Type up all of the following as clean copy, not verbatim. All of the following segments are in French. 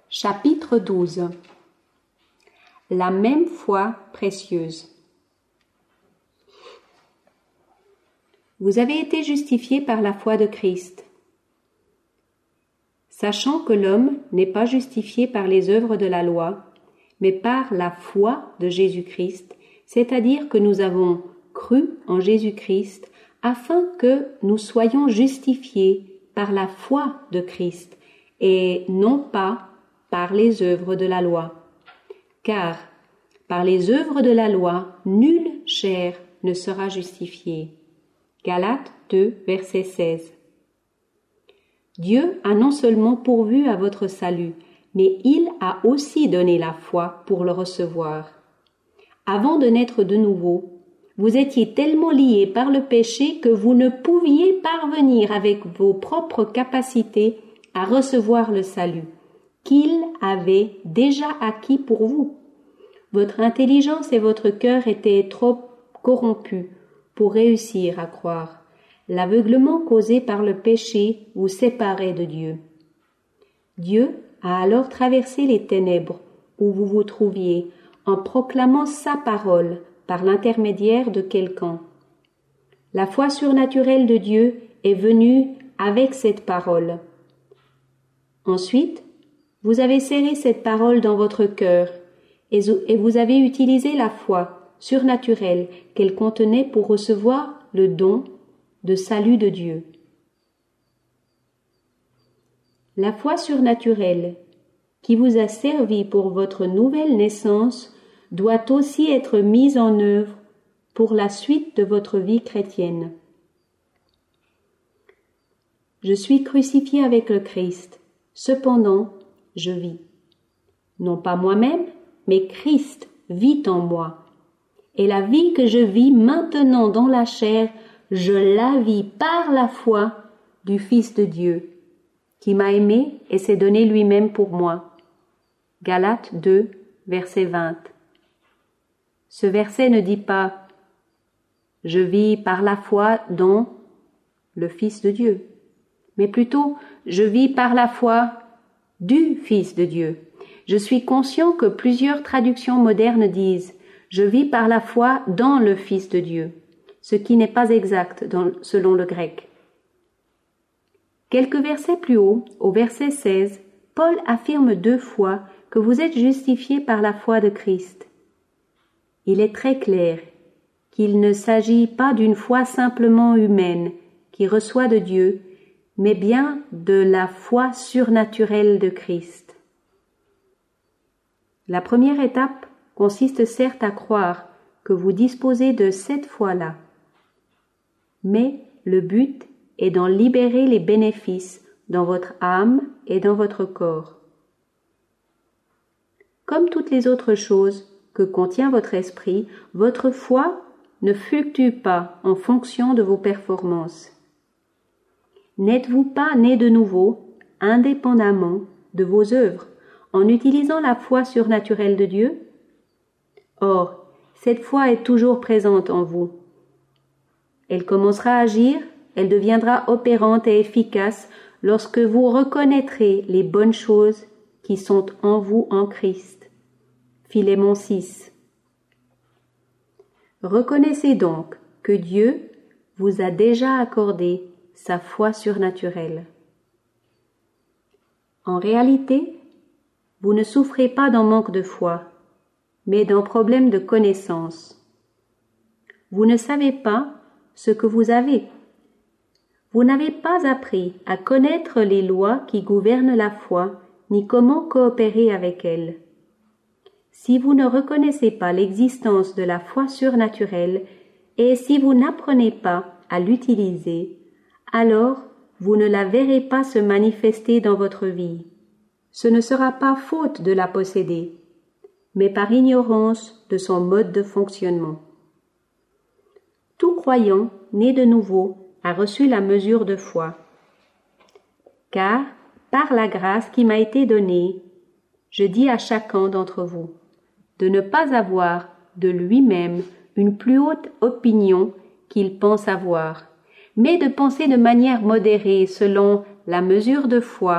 Chapitre 12. La même foi précieuse. Vous avez été justifiés par la foi de Christ. Sachant que l'homme n'est pas justifié par les œuvres de la loi, mais par la foi de Jésus-Christ, c'est-à-dire que nous avons cru en Jésus-Christ afin que nous soyons justifiés par la foi de Christ et non pas par les œuvres de la loi. Car par les œuvres de la loi, nulle chair ne sera justifiée. Galates 2, verset 16. Dieu a non seulement pourvu à votre salut, mais il a aussi donné la foi pour le recevoir. Avant de naître de nouveau, vous étiez tellement liés par le péché que vous ne pouviez parvenir avec vos propres capacités à recevoir le salut qu'il avait déjà acquis pour vous. Votre intelligence et votre cœur étaient trop corrompus pour réussir à croire. L'aveuglement causé par le péché vous séparait de Dieu. Dieu a alors traversé les ténèbres où vous vous trouviez en proclamant sa parole par l'intermédiaire de quelqu'un. La foi surnaturelle de Dieu est venue avec cette parole. Ensuite, vous avez serré cette parole dans votre cœur et vous avez utilisé la foi surnaturelle qu'elle contenait pour recevoir le don de salut de Dieu. La foi surnaturelle qui vous a servi pour votre nouvelle naissance doit aussi être mise en œuvre pour la suite de votre vie chrétienne. Je suis crucifié avec le Christ, cependant je vis. Non pas moi-même, mais Christ vit en moi. Et la vie que je vis maintenant dans la chair, je la vis par la foi du Fils de Dieu, qui m'a aimé et s'est donné lui-même pour moi. Galates 2, verset 20. Ce verset ne dit pas « Je vis par la foi dans le Fils de Dieu », mais plutôt « Je vis par la foi du Fils de Dieu ». Je suis conscient que plusieurs traductions modernes disent « Je vis par la foi dans le Fils de Dieu », ce qui n'est pas exact selon le grec. Quelques versets plus haut, au verset 16, Paul affirme 2 fois que vous êtes justifiés par la foi de Christ. Il est très clair qu'il ne s'agit pas d'une foi simplement humaine qui reçoit de Dieu, mais bien de la foi surnaturelle de Christ. La première étape consiste certes à croire que vous disposez de cette foi-là, mais le but est d'en libérer les bénéfices dans votre âme et dans votre corps. Comme toutes les autres choses que contient votre esprit, votre foi ne fluctue pas en fonction de vos performances. N'êtes-vous pas né de nouveau, indépendamment de vos œuvres, en utilisant la foi surnaturelle de Dieu? Or, cette foi est toujours présente en vous. Elle commencera à agir, elle deviendra opérante et efficace lorsque vous reconnaîtrez les bonnes choses qui sont en vous en Christ. Philémon 6. Reconnaissez donc que Dieu vous a déjà accordé sa foi surnaturelle. En réalité, vous ne souffrez pas d'un manque de foi, mais d'un problème de connaissance. Vous ne savez pas ce que vous avez. Vous n'avez pas appris à connaître les lois qui gouvernent la foi, ni comment coopérer avec elles. Si vous ne reconnaissez pas l'existence de la foi surnaturelle et si vous n'apprenez pas à l'utiliser, alors vous ne la verrez pas se manifester dans votre vie. Ce ne sera pas faute de la posséder, mais par ignorance de son mode de fonctionnement. Tout croyant né de nouveau a reçu la mesure de foi. Car, par la grâce qui m'a été donnée, je dis à chacun d'entre vous de ne pas avoir de lui-même une plus haute opinion qu'il pense avoir, mais de penser de manière modérée selon la mesure de foi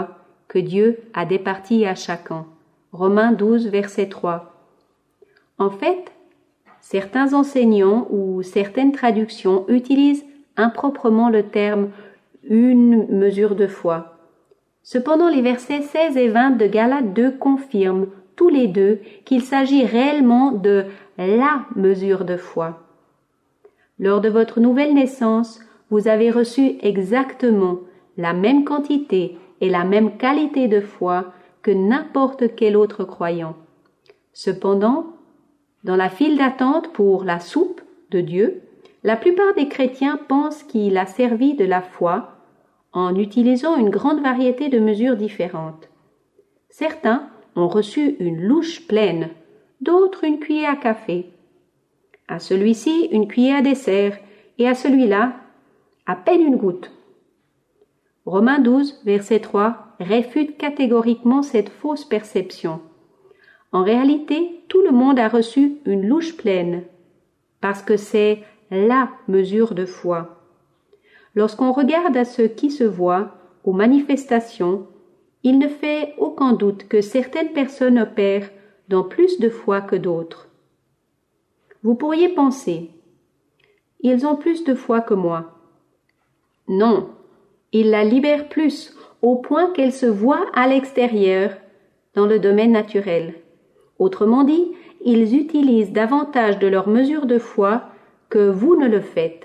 que Dieu a départis à chacun. Romains 12, verset 3. En fait, certains enseignants ou certaines traductions utilisent improprement le terme « une mesure de foi ». Cependant, les versets 16 et 20 de Galates 2 confirment tous les deux qu'il s'agit réellement de la mesure de foi. Lors de votre nouvelle naissance, vous avez reçu exactement la même quantité et la même qualité de foi que n'importe quel autre croyant. Cependant, dans la file d'attente pour la soupe de Dieu, la plupart des chrétiens pensent qu'il a servi de la foi en utilisant une grande variété de mesures différentes. Certains ont reçu une louche pleine, d'autres une cuillère à café. À celui-ci, une cuillère à dessert, et à celui-là, à peine une goutte. Romains 12, verset 3, réfute catégoriquement cette fausse perception. En réalité, tout le monde a reçu une louche pleine, parce que c'est la mesure de foi. Lorsqu'on regarde à ce qui se voit, aux manifestations, il ne fait aucun doute que certaines personnes opèrent dans plus de foi que d'autres. Vous pourriez penser, ils ont plus de foi que moi. Non, ils la libèrent plus, au point qu'elle se voit à l'extérieur, dans le domaine naturel. Autrement dit, ils utilisent davantage de leur mesure de foi que vous ne le faites.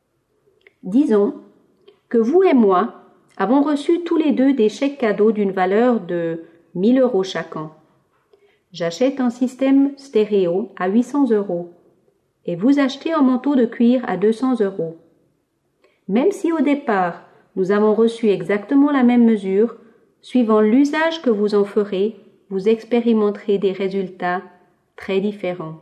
Disons que vous et moi avons reçu tous les deux des chèques cadeaux d'une valeur de 1 000 € chacun. J'achète un système stéréo à 800 € et vous achetez un manteau de cuir à 200 €. Même si au départ nous avons reçu exactement la même mesure, suivant l'usage que vous en ferez, vous expérimenterez des résultats très différents.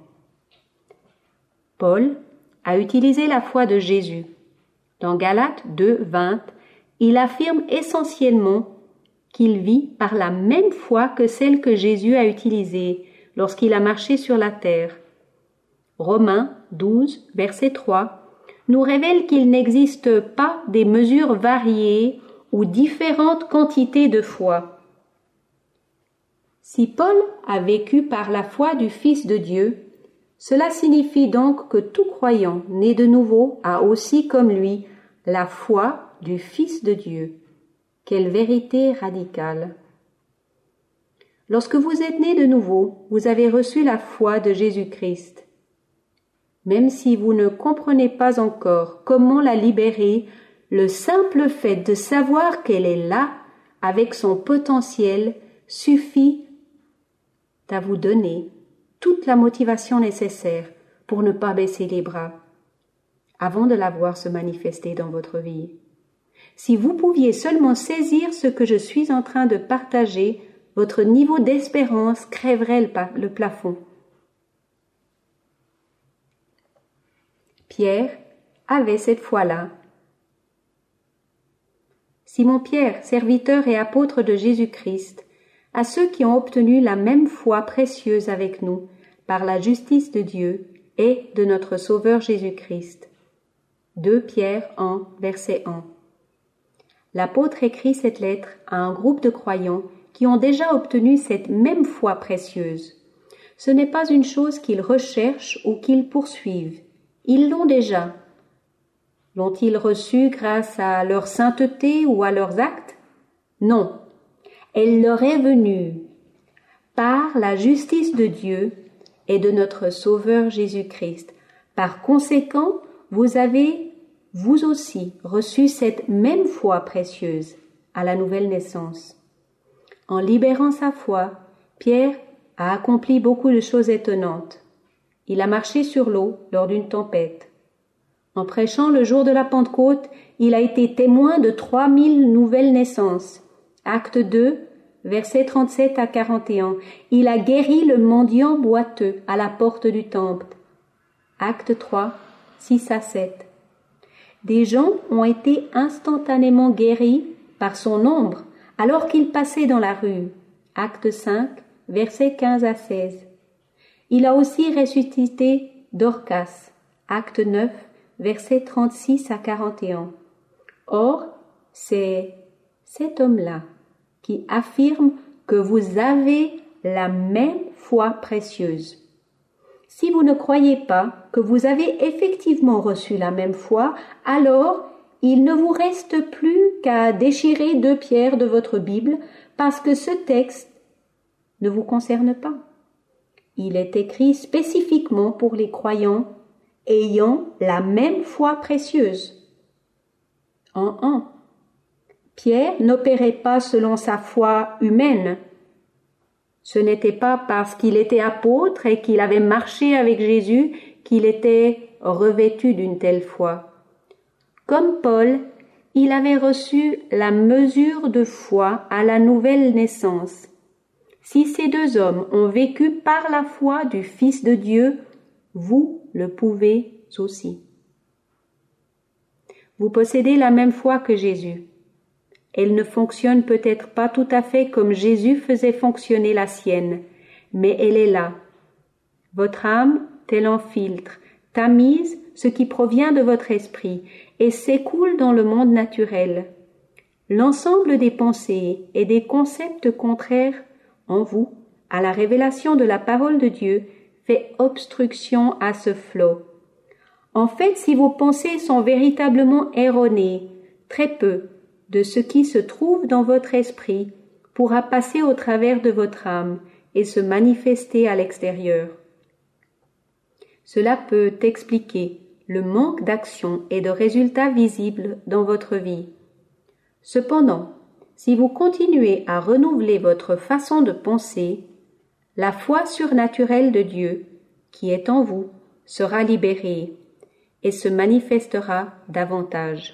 Paul a utilisé la foi de Jésus. Dans Galates 2, 20, il affirme essentiellement qu'il vit par la même foi que celle que Jésus a utilisée lorsqu'il a marché sur la terre. Romains 12, verset 3, nous révèle qu'il n'existe pas des mesures variées ou différentes quantités de foi. Si Paul a vécu par la foi du Fils de Dieu, cela signifie donc que tout croyant né de nouveau a aussi comme lui la foi du Fils de Dieu. Quelle vérité radicale! Lorsque vous êtes né de nouveau, vous avez reçu la foi de Jésus-Christ. Même si vous ne comprenez pas encore comment la libérer, le simple fait de savoir qu'elle est là, avec son potentiel, suffit à vous donner toute la motivation nécessaire pour ne pas baisser les bras avant de la voir se manifester dans votre vie. Si vous pouviez seulement saisir ce que je suis en train de partager, votre niveau d'espérance crèverait le plafond. Pierre avait cette foi-là. Simon-Pierre, serviteur et apôtre de Jésus-Christ, à ceux qui ont obtenu la même foi précieuse avec nous par la justice de Dieu et de notre Sauveur Jésus-Christ. 2 Pierre 1, verset 1. L'apôtre écrit cette lettre à un groupe de croyants qui ont déjà obtenu cette même foi précieuse. Ce n'est pas une chose qu'ils recherchent ou qu'ils poursuivent. Ils l'ont déjà. L'ont-ils reçue grâce à leur sainteté ou à leurs actes? Non. Elle leur est venue par la justice de Dieu et de notre Sauveur Jésus-Christ. Par conséquent, vous avez, vous aussi, reçu cette même foi précieuse à la nouvelle naissance. En libérant sa foi, Pierre a accompli beaucoup de choses étonnantes. Il a marché sur l'eau lors d'une tempête. En prêchant le jour de la Pentecôte, il a été témoin de 3000 nouvelles naissances. Acte 2, versets 37 à 41. Il a guéri le mendiant boiteux à la porte du temple. Acte 3, 6 à 7. Des gens ont été instantanément guéris par son ombre alors qu'il passait dans la rue. Acte 5, versets 15 à 16. Il a aussi ressuscité Dorcas. Acte 9, versets 36 à 41. Or, c'est cet homme-là qui affirme que vous avez la même foi précieuse. Si vous ne croyez pas que vous avez effectivement reçu la même foi, alors il ne vous reste plus qu'à déchirer 2 pierres de votre Bible parce que ce texte ne vous concerne pas. Il est écrit spécifiquement pour les croyants ayant la même foi précieuse. En 1. Pierre n'opérait pas selon sa foi humaine. Ce n'était pas parce qu'il était apôtre et qu'il avait marché avec Jésus qu'il était revêtu d'une telle foi. Comme Paul, il avait reçu la mesure de foi à la nouvelle naissance. Si ces 2 hommes ont vécu par la foi du Fils de Dieu, vous le pouvez aussi. Vous possédez la même foi que Jésus. Elle ne fonctionne peut-être pas tout à fait comme Jésus faisait fonctionner la sienne, mais elle est là. Votre âme, tel un filtre, tamise ce qui provient de votre esprit et s'écoule dans le monde naturel. L'ensemble des pensées et des concepts contraires en vous à la révélation de la parole de Dieu fait obstruction à ce flot. En fait, si vos pensées sont véritablement erronées, très peu de ce qui se trouve dans votre esprit pourra passer au travers de votre âme et se manifester à l'extérieur. Cela peut expliquer le manque d'action et de résultats visibles dans votre vie. Cependant, si vous continuez à renouveler votre façon de penser, la foi surnaturelle de Dieu, qui est en vous, sera libérée et se manifestera davantage.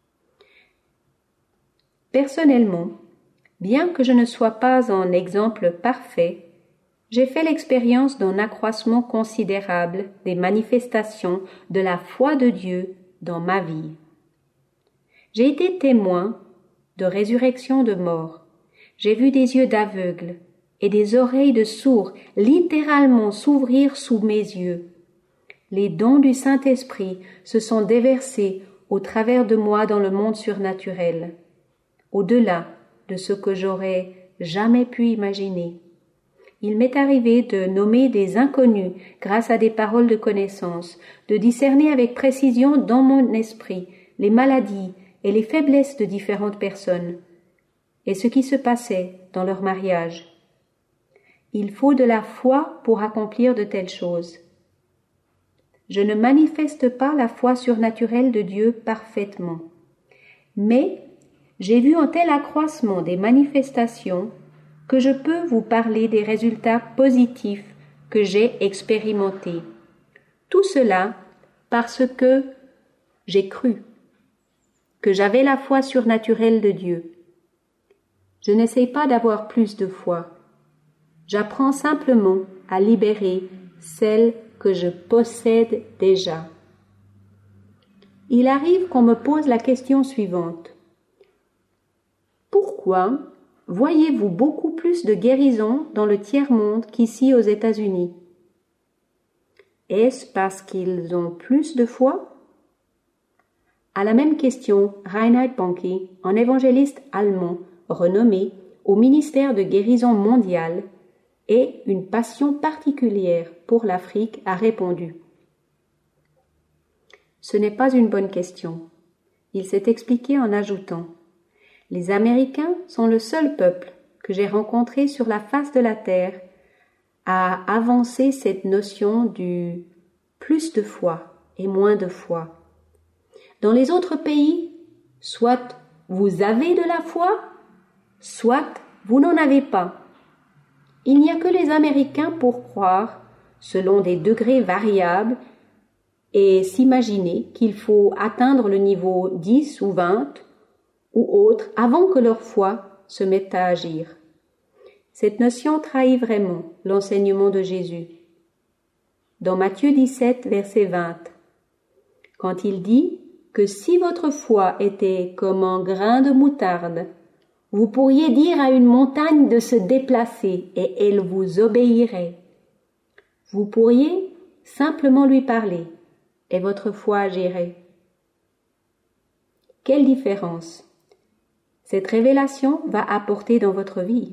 Personnellement, bien que je ne sois pas un exemple parfait, j'ai fait l'expérience d'un accroissement considérable des manifestations de la foi de Dieu dans ma vie. J'ai été témoin de résurrection de morts. J'ai vu des yeux d'aveugles et des oreilles de sourds littéralement s'ouvrir sous mes yeux. Les dons du Saint-Esprit se sont déversés au travers de moi dans le monde surnaturel, au-delà de ce que j'aurais jamais pu imaginer. Il m'est arrivé de nommer des inconnus grâce à des paroles de connaissance, de discerner avec précision dans mon esprit les maladies et les faiblesses de différentes personnes et ce qui se passait dans leur mariage. Il faut de la foi pour accomplir de telles choses. Je ne manifeste pas la foi surnaturelle de Dieu parfaitement, mais j'ai vu un tel accroissement des manifestations que je peux vous parler des résultats positifs que j'ai expérimentés. Tout cela parce que j'ai cru que j'avais la foi surnaturelle de Dieu. Je n'essaie pas d'avoir plus de foi. J'apprends simplement à libérer celle que je possède déjà. Il arrive qu'on me pose la question suivante. Pourquoi voyez-vous beaucoup plus de guérisons dans le tiers-monde qu'ici aux États-Unis? Est-ce parce qu'ils ont plus de foi? À la même question, Reinhard Bonnke, un évangéliste allemand renommé au ministère de guérison mondiale et une passion particulière pour l'Afrique, a répondu. Ce n'est pas une bonne question. Il s'est expliqué en ajoutant: les Américains sont le seul peuple que j'ai rencontré sur la face de la terre à avancer cette notion du plus de foi et moins de foi. Dans les autres pays, soit vous avez de la foi, soit vous n'en avez pas. Il n'y a que les Américains pour croire, selon des degrés variables, et s'imaginer qu'il faut atteindre le niveau 10 ou 20 ou autre avant que leur foi se mette à agir. Cette notion trahit vraiment l'enseignement de Jésus. Dans Matthieu 17, verset 20, quand il dit que si votre foi était comme un grain de moutarde, vous pourriez dire à une montagne de se déplacer et elle vous obéirait. Vous pourriez simplement lui parler et votre foi agirait. Quelle différence! cette révélation va apporter dans votre vie.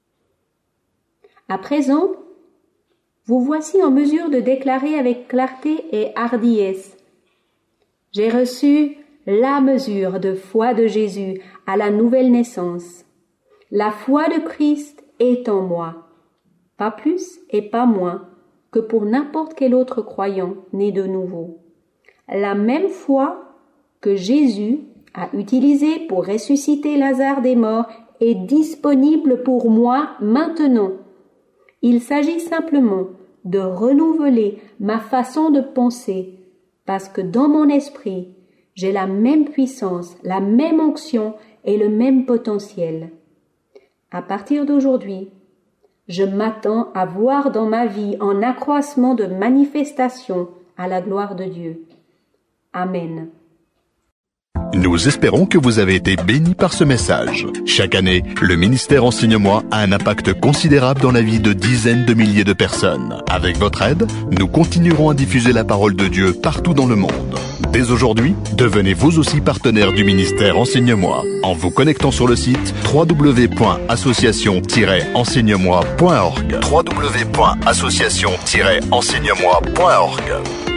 À présent, vous voici en mesure de déclarer avec clarté et hardiesse: j'ai reçu la mesure de foi de Jésus à la nouvelle naissance. La foi de Christ est en moi, pas plus et pas moins que pour n'importe quel autre croyant né de nouveau. La même foi que Jésus a utilisée pour ressusciter Lazare des morts est disponible pour moi maintenant. Il s'agit simplement de renouveler ma façon de penser, parce que dans mon esprit, j'ai la même puissance, la même onction et le même potentiel. À partir d'aujourd'hui, je m'attends à voir dans ma vie un accroissement de manifestation à la gloire de Dieu. Amen. Nous espérons que vous avez été bénis par ce message. Chaque année, le ministère Enseigne-moi a un impact considérable dans la vie de dizaines de milliers de personnes. Avec votre aide, nous continuerons à diffuser la parole de Dieu partout dans le monde. Dès aujourd'hui, devenez vous aussi partenaire du ministère Enseigne-moi en vous connectant sur le site www.association-enseigne-moi.org. www.association-enseigne-moi.org.